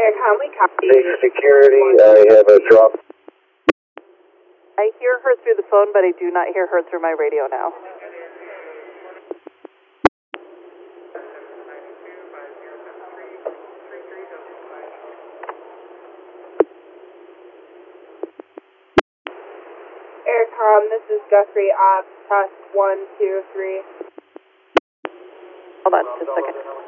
Aircom, we copy. Big security, I have a drop. I hear her through the phone, but I do not hear her through my radio now. Aircom, this is Guthrie, test 1, 2, 3. Hold on just a second.